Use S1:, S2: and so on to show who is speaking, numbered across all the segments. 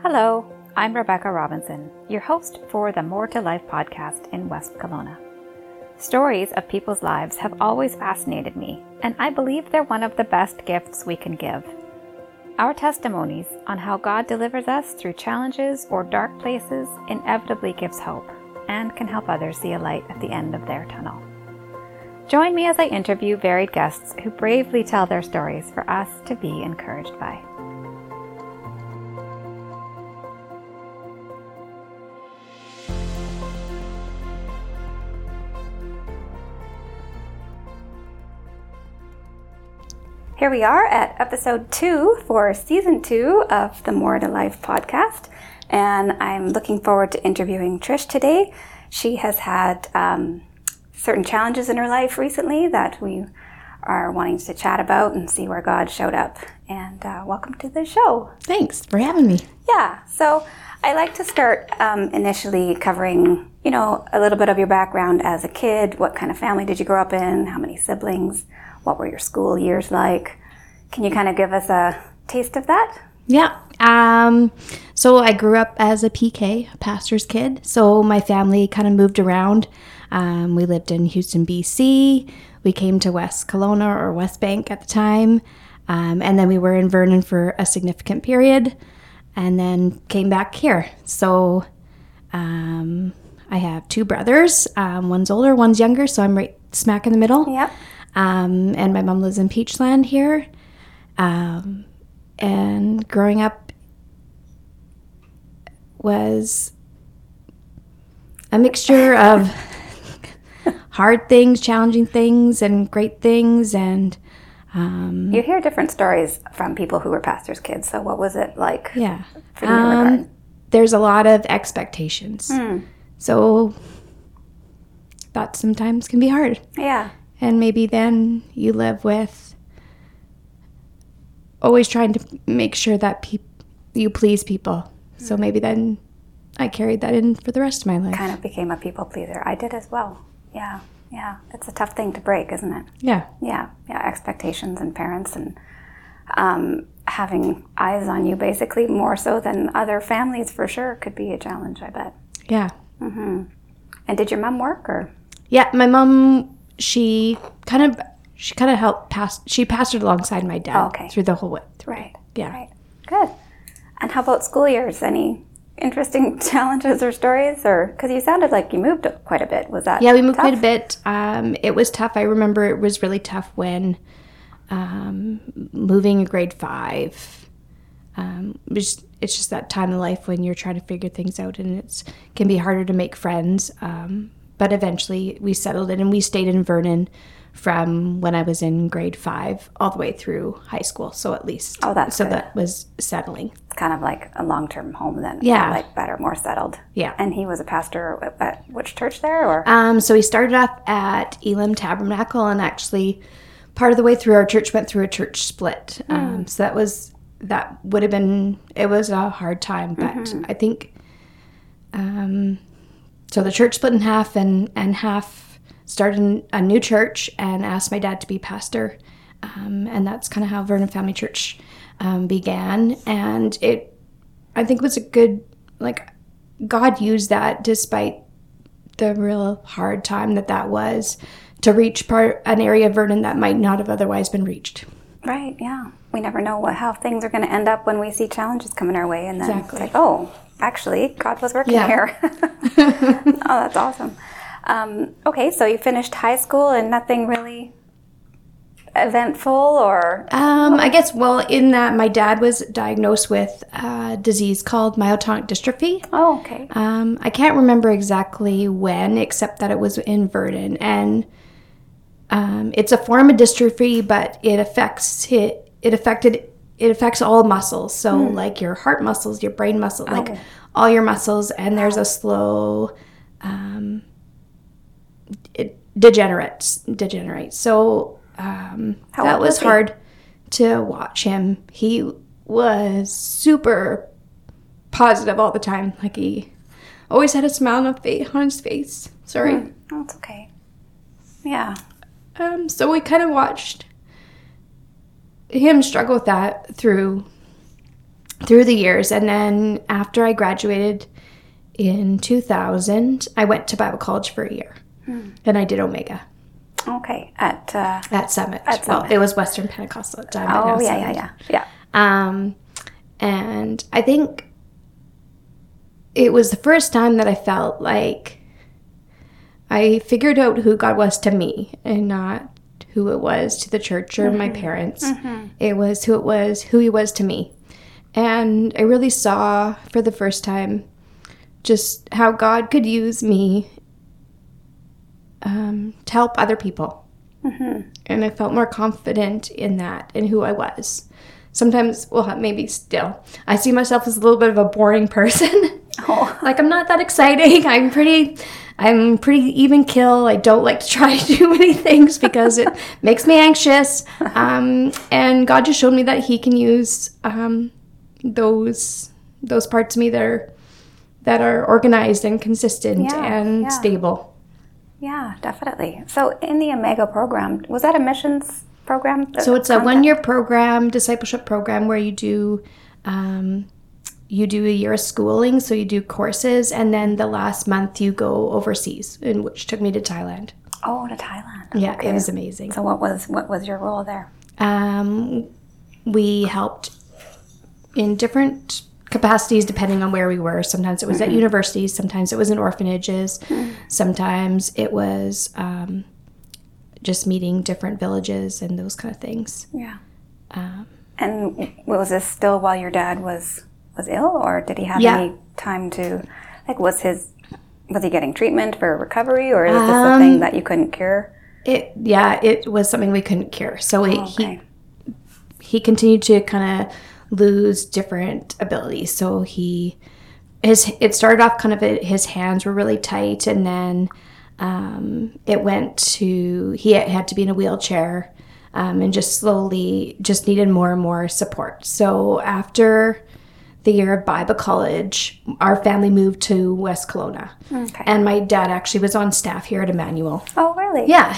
S1: Hello, I'm Rebecca Robinson, your host for the More to Life podcast in West Kelowna. Stories of people's lives have always fascinated me, and I believe they're one of the best gifts we can give. Our testimonies on how God delivers us through challenges or dark places inevitably gives hope and can help others see a light at the end of their tunnel. Join me as I interview varied guests who bravely tell their stories for us to be encouraged by. Here we are at episode 2 for season 2 of the More to Life podcast, and I'm looking forward to interviewing Trish today. She has had certain challenges in her life recently that we are wanting to chat about and see where God showed up. And welcome to the show.
S2: Thanks for having me.
S1: Yeah, so I like to start initially covering, a little bit of your background as a kid. What kind of family did you grow up in? How many siblings? What were your school years like? Can you kind of give us a taste of that?
S2: Yeah. So I grew up as a PK, a pastor's kid. So my family kind of moved around. We lived in Houston, BC. We came to West Kelowna or West Bank at the time. And then we were in Vernon for a significant period and then came back here. So I have 2 brothers. One's older, one's younger. So I'm right smack in the middle.
S1: Yep.
S2: And my mom lives in Peachland here. And growing up was a mixture of hard things, challenging things, and great things. And
S1: you hear different stories from people who were pastors' kids. So what was it like?
S2: Yeah,
S1: for you in regard?
S2: There's a lot of expectations. So that sometimes can be hard.
S1: Yeah.
S2: And maybe then you live with always trying to make sure that you please people. So maybe then I carried that in for the rest of my life.
S1: Kind of became a people pleaser. I did as well. Yeah. It's a tough thing to break, isn't it?
S2: Yeah.
S1: Yeah. Expectations and parents and having eyes on you basically more so than other families for sure could be a challenge, I bet.
S2: Yeah.
S1: Mm-hmm. And did your mom work or?
S2: Yeah, my mom, she kind of helped she pastored alongside my dad through the whole way.
S1: Right.
S2: Yeah.
S1: Right. Good. And how about school years? Any interesting challenges or stories? Or because you sounded like you moved quite a bit. Was that
S2: Yeah, we moved
S1: tough?
S2: quite a bit. It was tough. I remember it was really tough when moving in grade 5. It's just that time of life when you're trying to figure things out and it can be harder to make friends. But eventually we settled in and we stayed in Vernon from when I was in grade 5 all the way through high school. So at least.
S1: Oh, that's
S2: so
S1: good.
S2: that was settling.
S1: It's kind of like a long-term home then.
S2: Yeah.
S1: Like better, more settled.
S2: Yeah.
S1: And he was a pastor at which church there? Or
S2: So he started off at Elim Tabernacle and actually part of the way through our church went through a church split. So that would have been, it was a hard time, but I think, so the church split in half and half started a new church and asked my dad to be pastor. And that's kind of how Vernon Family Church began. And I think it was a good, God used that despite the real hard time that was to reach an area of Vernon that might not have otherwise been reached.
S1: Right, yeah. We never know how things are going to end up when we see challenges coming our way. And then
S2: Exactly.
S1: it's like, oh, actually, God was working here. Oh, that's awesome. Okay, so you finished high school and nothing really eventful or?
S2: I guess, in that my dad was diagnosed with a disease called myotonic dystrophy.
S1: Oh, okay.
S2: I can't remember exactly when, except that it was in Vernon. And it's a form of dystrophy, but it affects all muscles. So like your heart muscles, your brain muscles, like all your muscles. And there's a slow, it degenerates. So that was hard to watch him. He was super positive all the time. Like he always had a smile on his face. Sorry.
S1: That's okay. Yeah.
S2: So we kind of watched him struggle with that through through the years. And then after I graduated in 2000, I went to Bible college for a year. And I did Omega.
S1: Okay.
S2: At Summit.
S1: At Summit.
S2: Well, it was Western Pentecostal at the time. But
S1: Oh,
S2: now
S1: yeah.
S2: Summit. And I think it was the first time that I felt like I figured out who God was to me and not who it was to the church or my parents. It was who he was to me. And I really saw for the first time just how God could use me to help other people. And I felt more confident in that, in who I was. Sometimes, well, maybe still, I see myself as a little bit of a boring person. Like, I'm not that exciting. I'm pretty even kill. I don't like to try too many things because it makes me anxious. And God just showed me that he can use those parts of me that are organized and consistent and stable.
S1: Yeah, definitely. So in the Omega program, was that a missions program?
S2: So it's a 1-year program, discipleship program, where you do a year of schooling. So you do courses, and then the last month you go overseas, which took me to Thailand.
S1: Oh, to Thailand.
S2: Yeah,
S1: okay.
S2: It was amazing.
S1: So what was your role there?
S2: We helped in different capacities depending on where we were. Sometimes it was at universities, sometimes it was in orphanages, sometimes it was just meeting different villages and those kind of things.
S1: Yeah. And was this still while your dad was ill, or did he have any time to, like, was he getting treatment for recovery, or is this a thing that you couldn't cure?
S2: It was something we couldn't cure. So he continued to kind of lose different abilities. So it started off kind of his hands were really tight, and then it went to he had to be in a wheelchair, and just slowly just needed more and more support. So after the year of Bible college, our family moved to West Kelowna. Okay. And my dad actually was on staff here at Emmanuel.
S1: Oh, really?
S2: Yeah,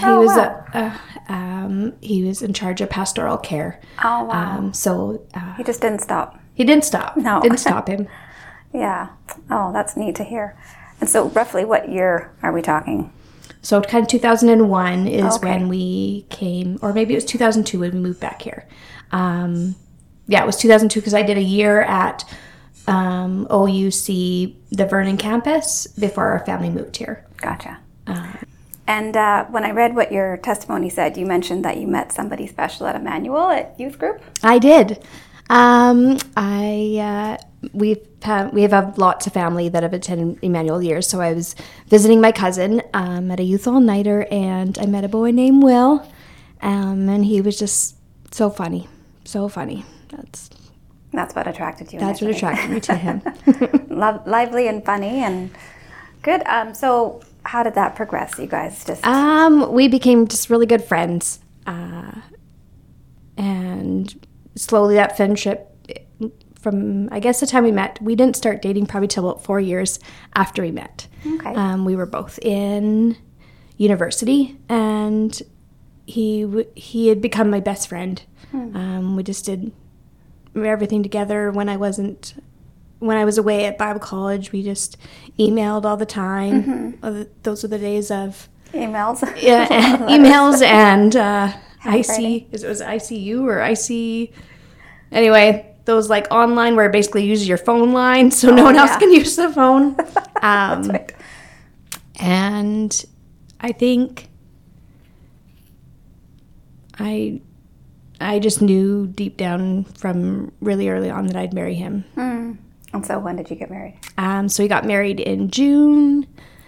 S2: he was in charge of pastoral care.
S1: Oh, wow.
S2: So
S1: he just didn't stop.
S2: He didn't stop.
S1: No.
S2: Didn't stop him.
S1: Yeah. Oh, that's neat to hear. And so roughly what year are we talking?
S2: So kind of 2001 is when we came, or maybe it was 2002 when we moved back here. It was 2002 because I did a year at OUC, the Vernon campus, before our family moved here.
S1: Gotcha. And when I read what your testimony said, you mentioned that you met somebody special at Emmanuel at youth group.
S2: I did. We have lots of family that have attended Emmanuel years. So I was visiting my cousin at a youth all-nighter, and I met a boy named Will, and he was just so funny.
S1: That's what attracted you.
S2: That's what attracted me to him.
S1: Lively and funny and good. So how did that progress? You guys just
S2: we became just really good friends, and slowly that friendship. From, I guess, the time we met, we didn't start dating probably till about 4 years after we met.
S1: Okay.
S2: We were both in university, and he had become my best friend. We just did everything together. When I was away at Bible college, we just emailed all the time. Those were the days of
S1: emails.
S2: Yeah, emails and it was ICU or IC. Anyway. Those like online where it basically uses your phone line so no one else can use the phone.
S1: That's right.
S2: And I think I just knew deep down from really early on that I'd marry him.
S1: And so when did you get married?
S2: So we got married in June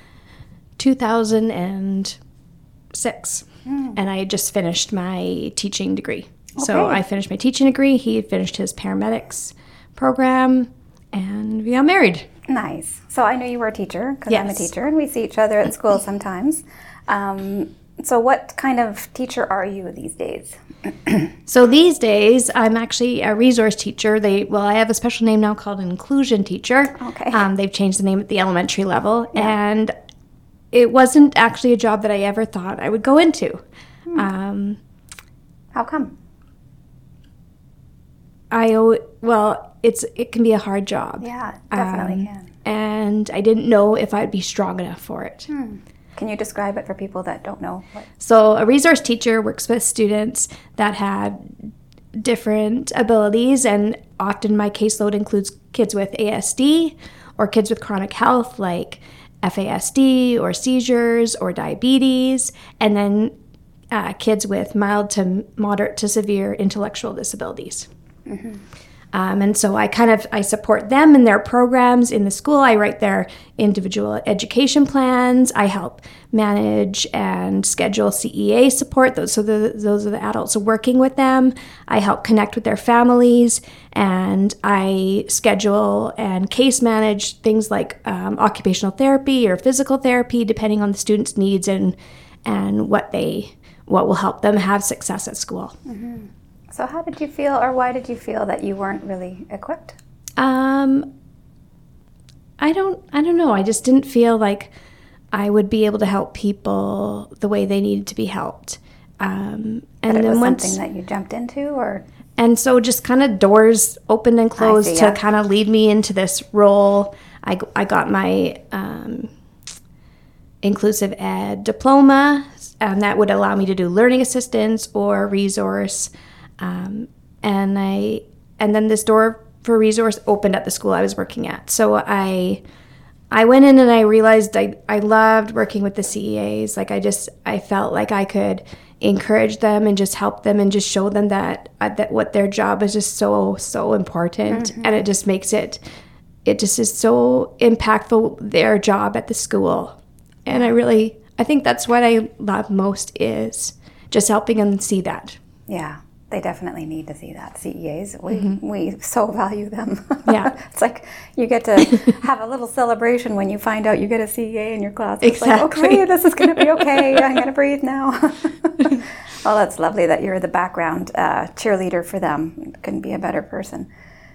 S2: 2006. And I had just finished my teaching degree. Okay. So I finished my teaching degree. He had finished his paramedics program, and we got married.
S1: Nice. So I know you were a teacher, because I'm a teacher, and we see each other at school sometimes. So what kind of teacher are you these days?
S2: So these days, I'm actually a resource teacher. I have a special name now called an inclusion teacher.
S1: Okay.
S2: They've changed the name at the elementary level, and it wasn't actually a job that I ever thought I would go into.
S1: How come?
S2: it can be a hard job.
S1: Yeah, definitely can.
S2: And I didn't know if I'd be strong enough for it.
S1: Can you describe it for people that don't know?
S2: So a resource teacher works with students that have different abilities, and often my caseload includes kids with ASD or kids with chronic health like FASD or seizures or diabetes, and then kids with mild to moderate to severe intellectual disabilities. And so I support them in their programs in the school. I write their individual education plans. I help manage and schedule CEA support. Those are the adults working with them. I help connect with their families, and I schedule and case manage things like occupational therapy or physical therapy, depending on the student's needs and what will help them have success at school.
S1: So how did you feel, or why did you feel that you weren't really equipped?
S2: I don't know. I just didn't feel like I would be able to help people the way they needed to be helped. And
S1: but it was something that you jumped into, or?
S2: And so just kind of doors opened and closed to kind of lead me into this role. I got my inclusive ed diploma, and that would allow me to do learning assistance or resource. And then this door for resource opened at the school I was working at. So I went in and I realized I loved working with the CEAs. Like I felt like I could encourage them and just help them and just show them that what their job is just so important. And it just makes it just is so impactful, their job at the school. And I think that's what I love most, is just helping them see that.
S1: Yeah. They definitely need to see that. CEAs, we so value them.
S2: Yeah.
S1: It's like you get to have a little celebration when you find out you get a CEA in your class. It's
S2: exactly.
S1: like, okay, this is going to be okay. I'm going to breathe now. Well, that's lovely that you're the background cheerleader for them. Couldn't be a better person.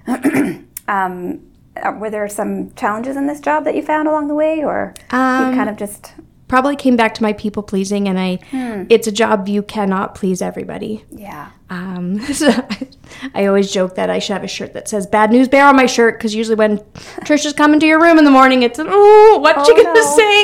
S1: Were there some challenges in this job that you found along the way, or you kind of just...
S2: Probably came back to my people pleasing, and it's a job you cannot please everybody.
S1: Yeah.
S2: So I always joke that I should have a shirt that says "Bad News Bear" on my shirt, because usually when Trisha's coming to your room in the morning, it's what's she gonna say?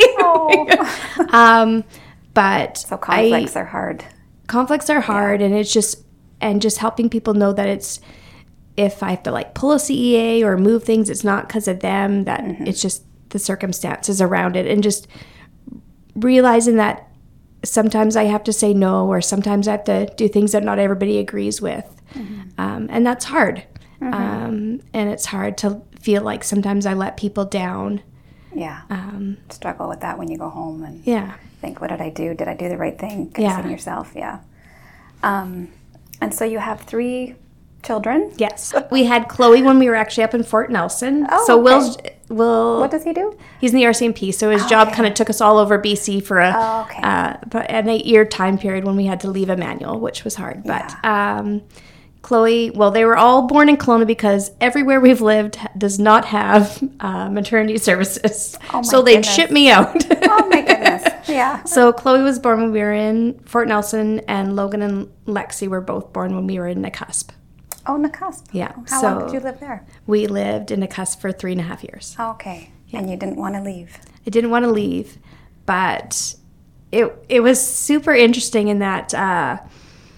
S1: Oh.
S2: But
S1: so conflicts are hard.
S2: Conflicts are hard, and it's just helping people know that it's, if I have to like pull a CEA or move things, it's not because of them, that it's just the circumstances around it, and just realizing that sometimes I have to say no, or sometimes I have to do things that not everybody agrees with. And that's hard. And it's hard to feel like sometimes I let people down.
S1: Yeah. Struggle with that when you go home and think, what did I do? Did I do the right thing? Fixing yourself. Yeah. And so you have 3 children?
S2: Yes. We had Chloe when we were actually up in Fort Nelson.
S1: Oh,
S2: so
S1: okay.
S2: Will
S1: what does he do?
S2: He's in the RCMP, so his job kind of took us all over BC for an 8-year time period when we had to leave Emmanuel, which was hard. But Chloe, well, they were all born in Kelowna because everywhere we've lived does not have maternity services. So they'd ship me out.
S1: Oh my goodness. Yeah.
S2: So Chloe was born when we were in Fort Nelson, and Logan and Lexi were both born when we were in Nakusp.
S1: Oh, Nakusp.
S2: Yeah.
S1: How long did you live there?
S2: We lived in Nakusp for 3.5 years.
S1: Okay. Yeah. And you didn't want to leave?
S2: I didn't want to leave, but it was super interesting in that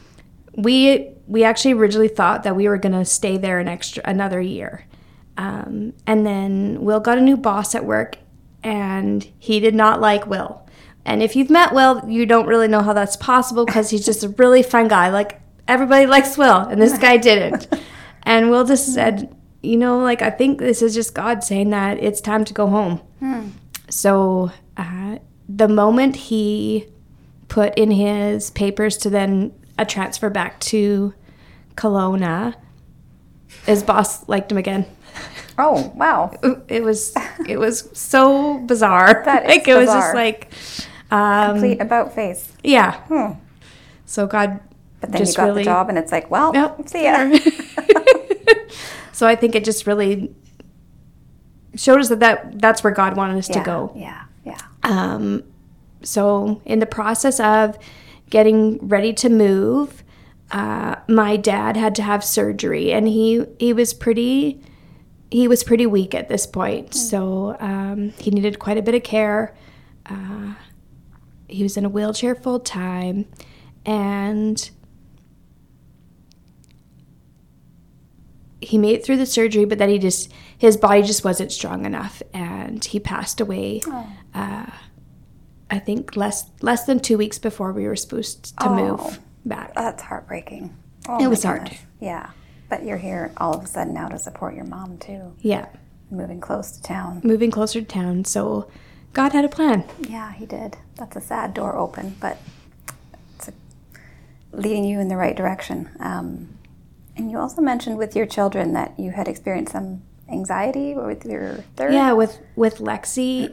S2: we actually originally thought that we were going to stay there another year. And then Will got a new boss at work, and he did not like Will. And if you've met Will, you don't really know how that's possible, because he's just a really fun guy. Like, everybody likes Will, and this guy didn't. And Will just said, I think this is just God saying that it's time to go home. So the moment he put in his papers to then a transfer back to Kelowna, his boss liked him again.
S1: Oh, wow.
S2: It was so bizarre.
S1: That is
S2: bizarre. It was just like...
S1: complete about face.
S2: Yeah. So God...
S1: But then you got the job, and it's like, well, see ya. So
S2: I think it just really showed us that's where God wanted us to go.
S1: Yeah.
S2: So in the process of getting ready to move, my dad had to have surgery, and he was pretty weak at this point. So he needed quite a bit of care. He was in a wheelchair full time, and he made it through the surgery, but then his body just wasn't strong enough, and he passed away. I think less than 2 weeks before we were supposed to move back.
S1: That's heartbreaking.
S2: It was hard.
S1: Yeah, but you're here all of a sudden now to support your mom too.
S2: Yeah,
S1: moving close to town.
S2: Moving closer to town. So God had a plan.
S1: Yeah, he did. That's a sad door open, but it's leading you in the right direction. And you also mentioned with your children that you had experienced some anxiety with your third.
S2: Yeah, with Lexi,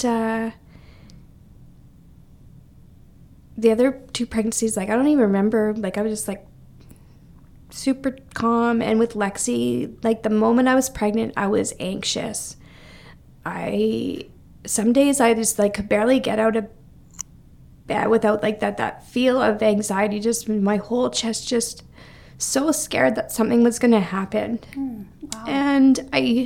S2: the other 2 pregnancies, like I don't even remember. Like I was just like super calm, and with Lexi, like the moment I was pregnant, I was anxious. Some days I just like could barely get out of bed without like that feel of anxiety, just my whole chest just so scared that something was going to happen. Wow. And I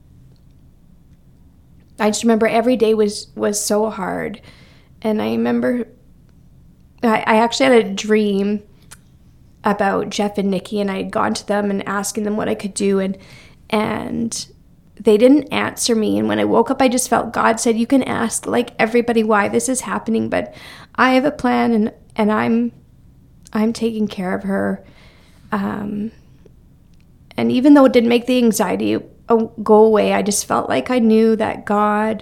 S2: just remember every day was so hard. And I remember I actually had a dream about Jeff and Nikki, and I had gone to them and asking them what I could do, and they didn't answer me. And when I woke up, I just felt God said, you can ask like everybody why this is happening, but I have a plan, and I'm taking care of her. And even though it didn't make the anxiety go away, I just felt like I knew that God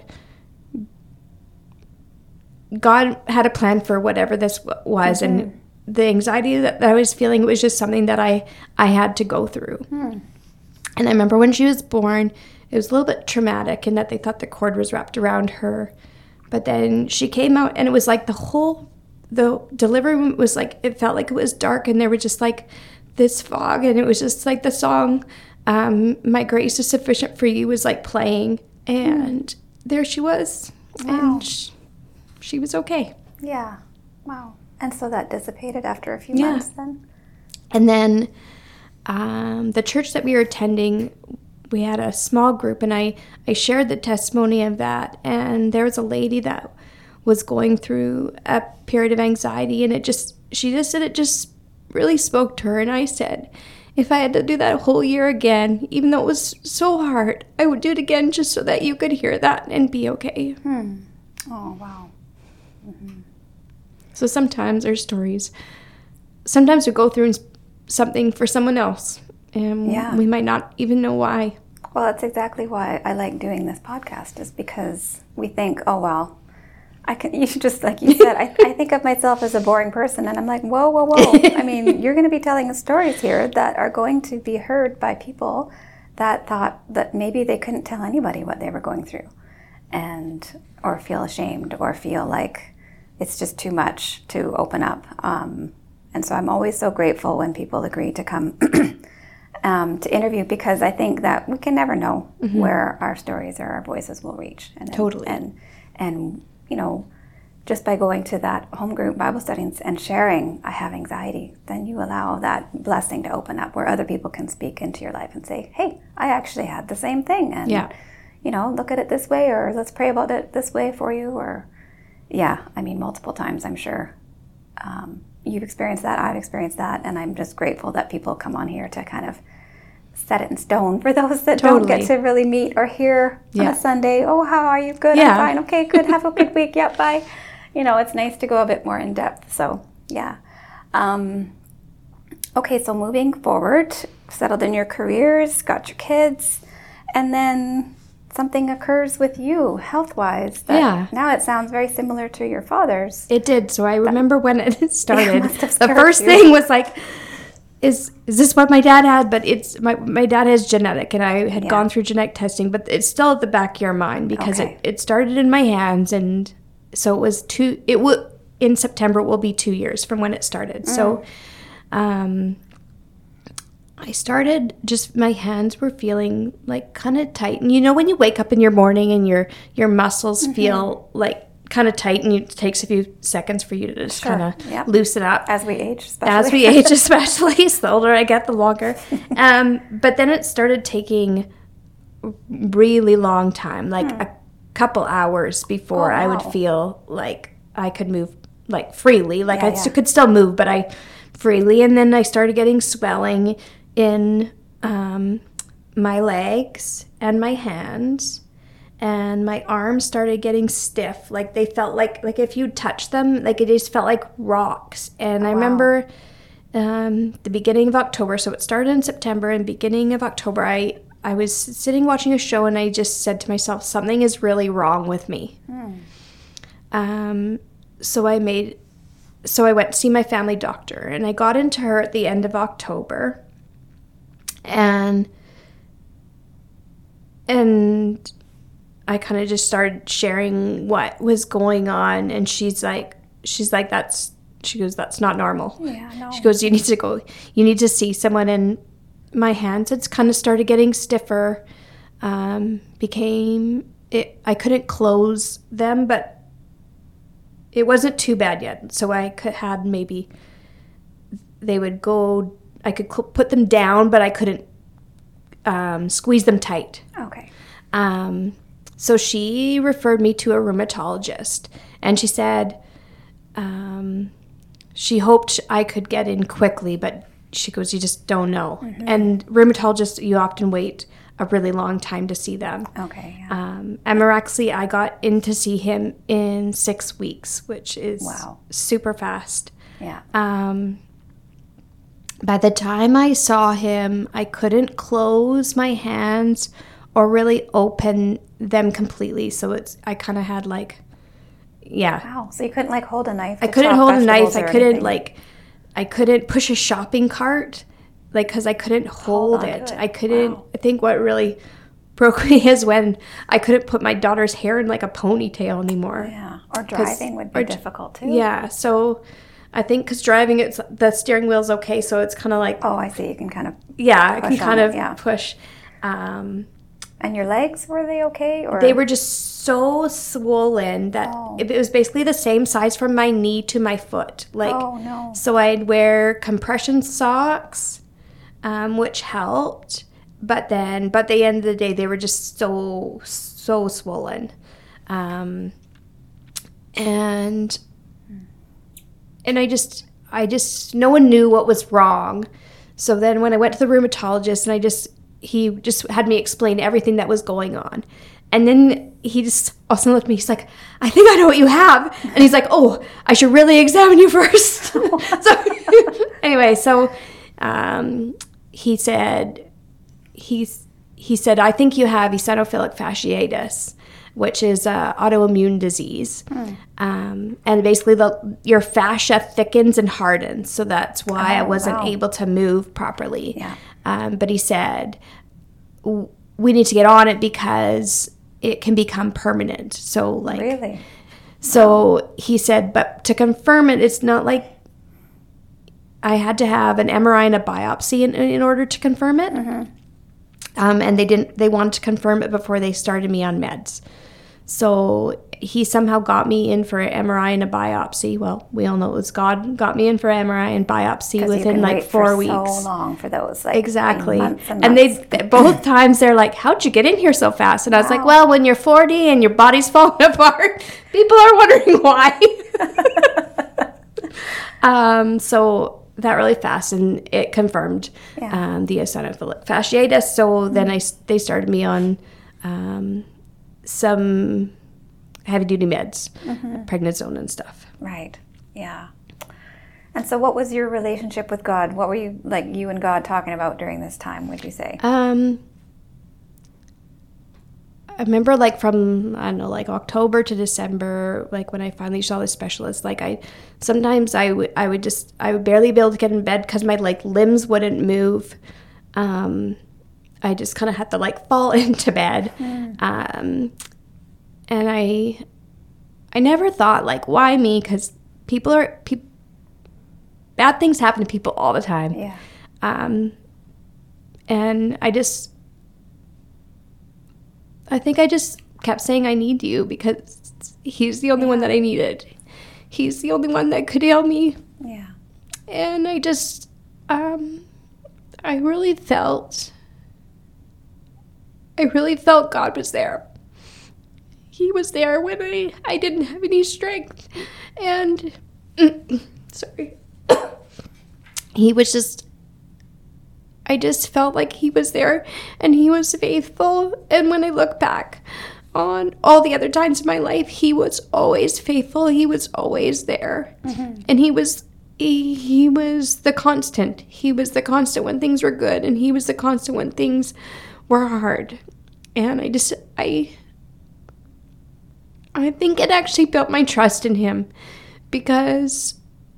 S2: had a plan for whatever this was. Mm-hmm. And the anxiety that I was feeling, it was just something that I had to go through. And I remember when she was born, it was a little bit traumatic in that they thought the cord was wrapped around her. But then she came out, and it was like the delivery room was like, it felt like it was dark, and there was just like this fog, and it was just like the song, My Grace is Sufficient for You, was like playing, and there she was. Wow. And she was okay.
S1: Yeah. Wow. And so that dissipated after a few months then?
S2: And then the church that we were attending, we had a small group, and I shared the testimony of that, and there was a lady that was going through a period of anxiety, and she just said it just really spoke to her. And I said, if I had to do that whole year again, even though it was so hard, I would do it again just so that you could hear that and be okay.
S1: Oh, wow. Mm-hmm.
S2: So sometimes our stories, sometimes we go through something for someone else, and we might not even know why.
S1: Well, that's exactly why I like doing this podcast, is because we think, oh, well, you just, like you said, I think of myself as a boring person, and I'm like, whoa. I mean, you're going to be telling us stories here that are going to be heard by people that thought that maybe they couldn't tell anybody what they were going through, or feel ashamed, or feel like it's just too much to open up. And so I'm always so grateful when people agree to come to interview, because I think that we can never know where our stories or our voices will reach.
S2: Totally.
S1: And you know, just by going to that home group Bible studies and sharing, I have anxiety, then you allow that blessing to open up where other people can speak into your life and say, hey, I actually had the same thing. And, you know, look at it this way, or let's pray about it this way for you. Or, I mean, multiple times, I'm sure. You've experienced that, I've experienced that, and I'm just grateful that people come on here to kind of set it in stone for those that don't get to really meet or hear on a Sunday. Oh, how are you? Good, I'm fine. Okay, good. Have a good week. Yep, bye. You know, it's nice to go a bit more in depth. So, okay, so moving forward, settled in your careers, got your kids, and then something occurs with you health-wise. Now it sounds very similar to your father's.
S2: It did. So I remember when it started, the first thing was like, is this what my dad had? But it's my dad has genetic, and I had gone through genetic testing, but it's still at the back of your mind, because it started in my hands, and so it was in September it will be 2 years from when it started. So I started, just my hands were feeling like kind of tight, and you know when you wake up in your morning and your muscles feel like kind of tight, and it takes a few seconds for you to just kind of loosen up.
S1: As we age,
S2: especially. The older I get, the longer. But then it started taking really long time, like a couple hours before I would feel like I could move like freely. Like could still move, but I freely. And then I started getting swelling in my legs and my hands. And my arms started getting stiff. Like they felt like if you touched them, like it just felt like rocks. And I remember the beginning of October, so it started in September, and beginning of October, I was sitting watching a show, and I just said to myself, something is really wrong with me. So I went to see my family doctor, and I got into her at the end of October. And I kind of just started sharing what was going on, and she goes, that's not normal.
S1: Yeah, no.
S2: She goes, you need to see someone. And my hands had kind of started getting stiffer, I couldn't close them, but it wasn't too bad yet. So I had maybe, they would go, I could put them down, but I couldn't squeeze them tight.
S1: Okay.
S2: So she referred me to a rheumatologist, and she said she hoped I could get in quickly, but she goes, you just don't know. Mm-hmm. And rheumatologists, you often wait a really long time to see them.
S1: Okay. Yeah.
S2: And miraculously, I got in to see him in 6 weeks, which is super fast.
S1: Yeah.
S2: By the time I saw him, I couldn't close my hands or really open them completely. So I kind of had
S1: Wow. So you couldn't hold a knife?
S2: I couldn't hold a knife. I couldn't push a shopping cart, because I couldn't hold it. I couldn't. Wow. I think what really broke me is when I couldn't put my daughter's hair in a ponytail anymore.
S1: Yeah. Or driving would be difficult too.
S2: Yeah. So I think because driving, the steering wheel's okay. So it's kind of
S1: oh, I see. You can kind of
S2: I can kind of push.
S1: And your legs, were they okay? Or?
S2: They were just so swollen that it was basically the same size from my knee to my foot.
S1: Oh, no.
S2: So I'd wear compression socks, which helped. But by the end of the day, they were just so swollen. And I just, no one knew what was wrong. So then when I went to the rheumatologist, and he just had me explain everything that was going on. And then he just also looked at me. He's like, I think I know what you have. And he's like, oh, I should really examine you first. Anyway, he said, I think you have eosinophilic fasciitis, which is autoimmune disease. And basically your fascia thickens and hardens. So that's why I wasn't able to move properly.
S1: Yeah.
S2: But he said, we need to get on it because it can become permanent. So
S1: really?
S2: So he said, but to confirm it, it's not like I had to have an MRI and a biopsy in order to confirm it. Mm-hmm. And they wanted to confirm it before they started me on meds. So he somehow got me in for an MRI and a biopsy. Well, we all know it was God got me in for an MRI and biopsy within 4 weeks.
S1: So long for those,
S2: exactly.
S1: Months and
S2: and they both times they're like, "How'd you get in here so fast?" And I was like, "Well, when you're 40 and your body's falling apart, people are wondering why." So that really fast, and it confirmed the eosinophilic fasciitis. So then they started me on some heavy-duty meds, prednisone and stuff.
S1: Right, yeah. And so what was your relationship with God? What were you and God talking about during this time, would you say?
S2: I remember from, I don't know, October to December, when I finally saw the specialist, sometimes I would barely be able to get in bed because my limbs wouldn't move. I just kind of had to fall into bed. And I never thought why me? Because bad things happen to people all the time.
S1: Yeah.
S2: And I think I just kept saying I need you because he's the only one that I needed. He's the only one that could heal me.
S1: Yeah.
S2: And I just, I really felt God was there. He was there when I didn't have any strength. And, sorry. He was just, I just felt like he was there and he was faithful. And when I look back on all the other times in my life, he was always faithful. He was always there. Mm-hmm. And he was the constant. He was the constant when things were good, and he was the constant when things were hard. And I think it actually built my trust in him, because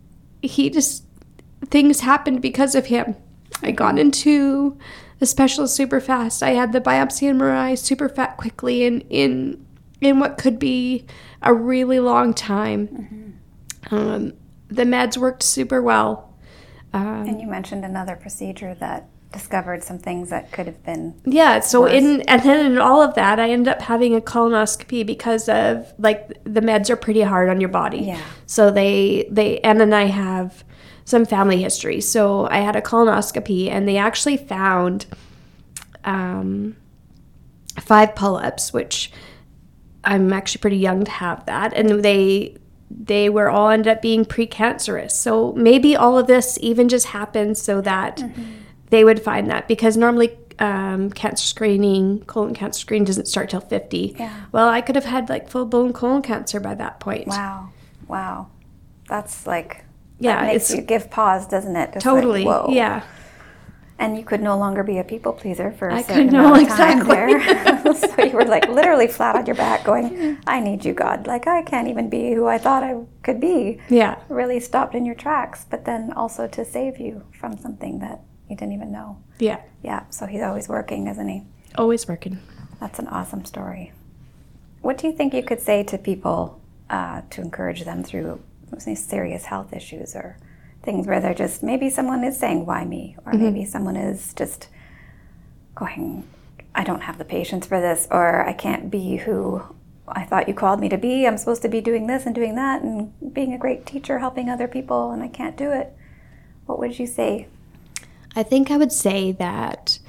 S2: things happened because of him. I got into the specialist super fast. I had the biopsy MRI super fat quickly in what could be a really long time. Mm-hmm. The meds worked super well.
S1: And you mentioned another procedure that discovered some things that could have been
S2: so
S1: worse.
S2: And then in all of that, I ended up having a colonoscopy because of, like, the meds are pretty hard on your body.
S1: Yeah.
S2: So and then I have some family history. So I had a colonoscopy, and they actually found 5 polyps, which I'm actually pretty young to have that. And they were all ended up being precancerous. So maybe all of this even just happened so that they would find that, because normally colon cancer screening doesn't start till 50.
S1: Yeah.
S2: Well, I could have had like full-blown colon cancer by that point.
S1: Wow. That's like,
S2: yeah,
S1: that makes you give pause, doesn't it? Just
S2: totally.
S1: Like, whoa.
S2: Yeah.
S1: And you could no longer be a people pleaser for a
S2: I
S1: certain
S2: could know
S1: amount of time
S2: exactly.
S1: there. So you were like literally flat on your back going, I need you, God. Like, I can't even be who I thought I could be.
S2: Yeah.
S1: Really stopped in your tracks, but then also to save you from something that you didn't even know.
S2: Yeah.
S1: Yeah, so he's always working, isn't he?
S2: Always working.
S1: That's an awesome story. What do you think you could say to people to encourage them through serious health issues, or things where they're just, maybe someone is saying, why me? Or maybe someone is just going, I don't have the patience for this, or I can't be who I thought you called me to be. I'm supposed to be doing this and doing that and being a great teacher, helping other people, and I can't do it. What would you say?
S2: I think I would say that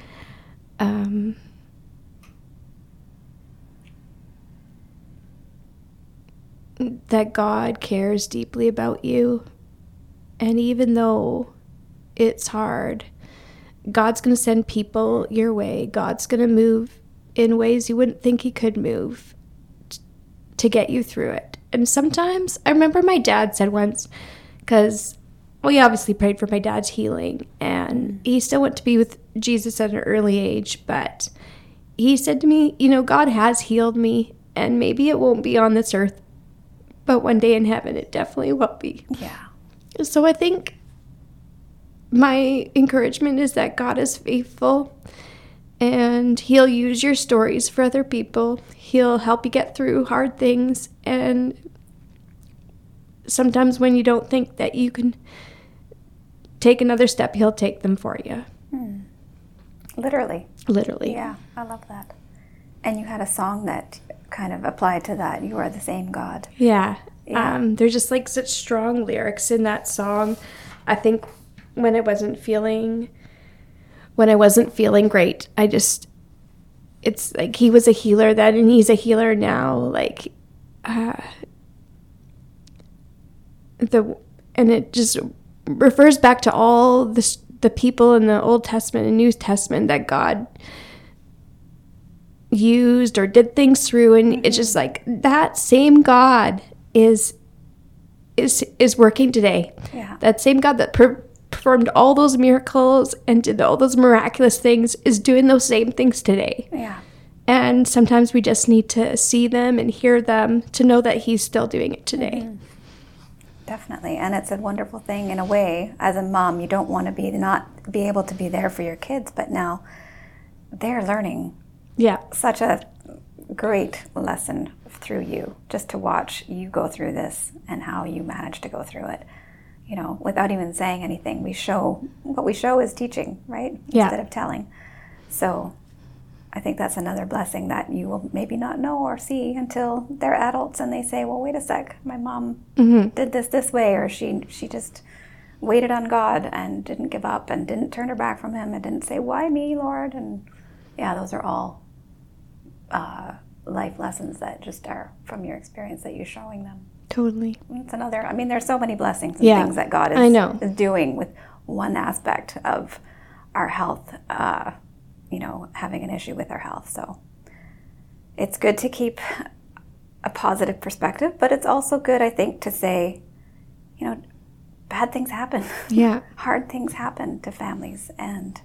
S2: that God cares deeply about you. And even though it's hard, God's going to send people your way. God's going to move in ways you wouldn't think he could move to get you through it. And sometimes, I remember my dad said once, because we obviously prayed for my dad's healing, and he still went to be with Jesus at an early age, but he said to me, God has healed me, and maybe it won't be on this earth, but one day in heaven it definitely will be.
S1: Yeah.
S2: So I think my encouragement is that God is faithful, and he'll use your stories for other people. He'll help you get through hard things, and sometimes when you don't think that you can take another step, he'll take them for you.
S1: Literally.
S2: Yeah,
S1: I love that. And you had a song that kind of applied to that. You are the same God.
S2: Yeah. There's just like such strong lyrics in that song. I think when I wasn't feeling great, it's like he was a healer then, and he's a healer now. Like, and it just refers back to all the people in the Old Testament and New Testament that God used or did things through, and it's just like that same God is working today.
S1: Yeah.
S2: That same God that performed all those miracles and did all those miraculous things is doing those same things today.
S1: Yeah.
S2: And sometimes we just need to see them and hear them to know that he's still doing it today.
S1: Mm-hmm. Definitely. And it's a wonderful thing in a way. As a mom, you don't want to not be able to be there for your kids, but now they're learning such a great lesson through you, just to watch you go through this and how you manage to go through it, without even saying anything. What we show is teaching, right?
S2: Yeah.
S1: Instead of telling. So I think that's another blessing that you will maybe not know or see until they're adults and they say, well, wait a sec, my mom did this way, or she just waited on God and didn't give up and didn't turn her back from him and didn't say, why me, Lord? And yeah, those are all life lessons that just are from your experience that you're showing them.
S2: Totally.
S1: It's another, I mean, there's so many blessings and things that God is doing with one aspect of our health, having an issue with our health. So it's good to keep a positive perspective, but it's also good, I think, to say, bad things happen.
S2: Yeah.
S1: Hard things happen to families, and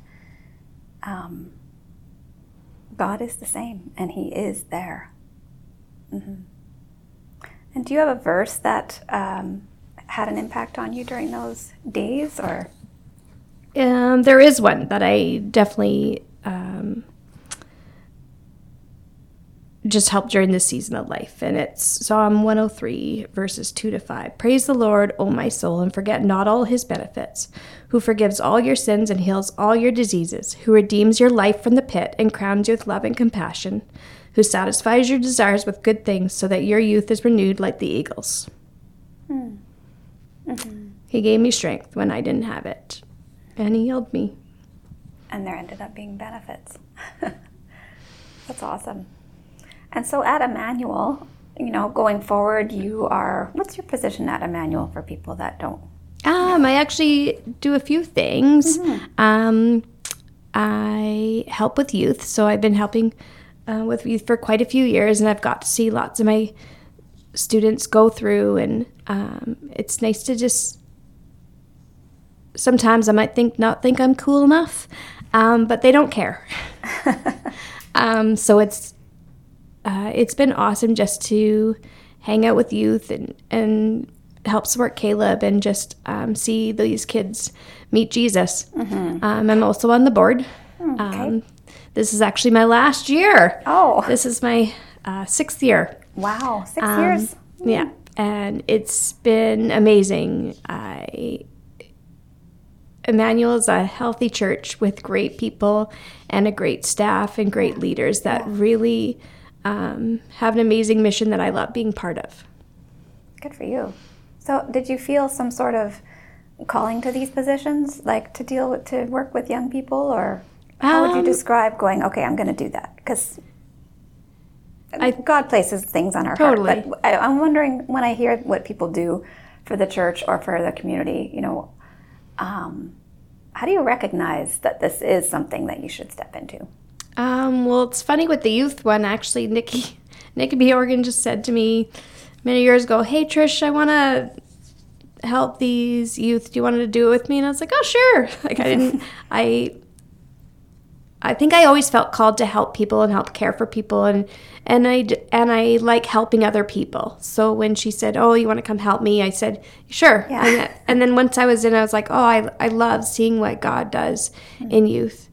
S1: God is the same, and he is there. Mm-hmm. And do you have a verse that had an impact on you during those days, or?
S2: There is one that I definitely just helped during this season of life, and it's Psalm 103, verses 2-5. Praise the Lord, O my soul, and forget not all his benefits, who forgives all your sins and heals all your diseases, who redeems your life from the pit and crowns you with love and compassion, who satisfies your desires with good things so that your youth is renewed like the eagles. Mm-hmm. He gave me strength when I didn't have it, and he healed me.
S1: And there ended up being benefits. That's awesome. And so at Emmanuel, going forward, what's your position at Emmanuel for people that don't?
S2: I actually do a few things.
S1: Mm-hmm.
S2: I help with youth, so I've been helping with youth for quite a few years, and I've got to see lots of my students go through, and it's nice to just, sometimes I might not think I'm cool enough, but they don't care. So it's been awesome just to hang out with youth and help support Caleb and just see these kids meet Jesus. Mm-hmm. I'm also on the board.
S1: Okay.
S2: This is actually my last year.
S1: Oh.
S2: This is my 6th year.
S1: Wow, 6 years.
S2: Yeah, and it's been amazing. Emmanuel is a healthy church with great people and a great staff and great leaders that really have an amazing mission that I love being part of.
S1: Good for you. So did you feel some sort of calling to these positions, like to work with young people, or how would you describe going, okay, I'm going to do that? Because God places things on our heart. But I'm wondering, when I hear what people do for the church or for the community, how do you recognize that this is something that you should step into?
S2: Well, it's funny with the youth one. Actually, Nikki Bjorgen just said to me many years ago, hey, Trish, I want to help these youth. Do you want to do it with me? And I was like, oh, sure. Like, I think I always felt called to help people and help care for people, and I like helping other people. So when she said, oh, you want to come help me? I said, sure. Yeah. And then once I was in, I was like, oh, I love seeing what God does in youth.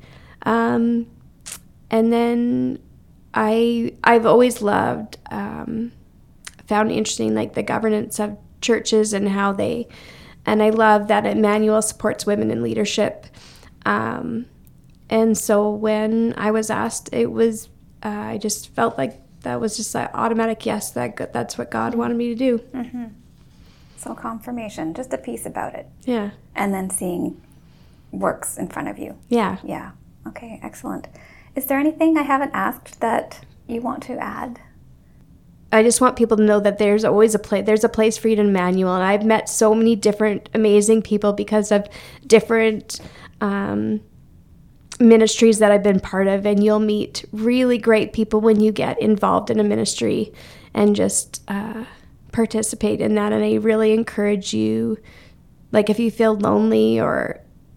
S2: And then I've always loved, found it interesting, like the governance of churches and how and I love that Emmanuel supports women in leadership. And so when I was asked, it was, I just felt like that was just an automatic yes, that's what God wanted me to do.
S1: Mm-hmm. So confirmation, just a piece about it.
S2: Yeah.
S1: And then seeing works in front of you.
S2: Yeah.
S1: Yeah. Okay, excellent. Is there anything I haven't asked that you want to add?
S2: I just want people to know that there's always there's a place for you in Emmanuel. And I've met so many different amazing people because of different ministries that I've been part of, and you'll meet really great people when you get involved in a ministry and just participate in that. And I really encourage you, like, if you feel lonely or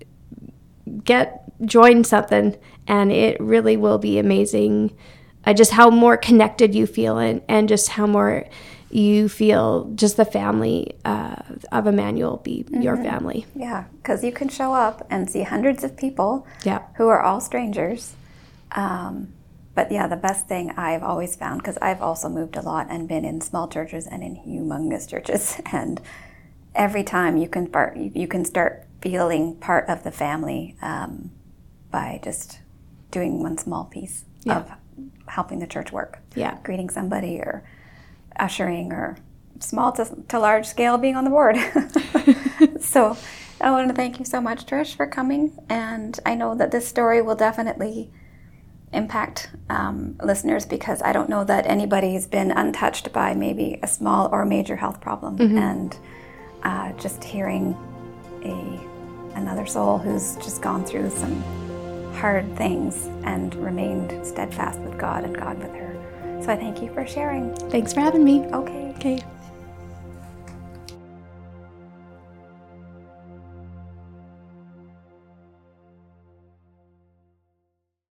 S2: join something, and it really will be amazing. Just how more connected you feel, and just how more you feel just the family of Emmanuel be your family.
S1: Yeah, because you can show up and see hundreds of people who are all strangers. But yeah, the best thing I've always found, because I've also moved a lot and been in small churches and in humongous churches, and every time you can start feeling part of the family by just doing one small piece. of helping the church work.
S2: Yeah.
S1: Greeting somebody or ushering or small to large scale being on the board. So I want to thank you so much, Trish, for coming. And I know that this story will definitely impact listeners, because I don't know that anybody's been untouched by maybe a small or major health problem. And just hearing another soul who's just gone through some hard things and remained steadfast with God and God with her. So I thank you for sharing.
S2: Thanks for having me.
S1: Okay.
S2: Okay.